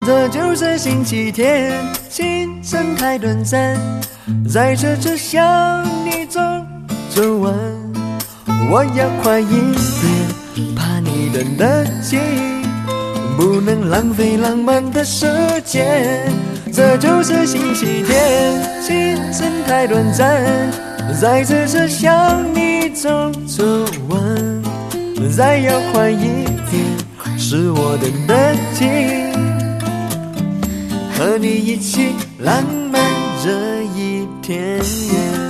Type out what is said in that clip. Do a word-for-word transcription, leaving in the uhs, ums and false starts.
这就是星期天，青春太短暂，在这车厢你走走完，我要快一点，怕你等得急，不能浪费浪漫的时间。这就是星期天，青春太短暂，在这车厢你走走完，再要快一点，是我等得急，和你一起浪漫这一天。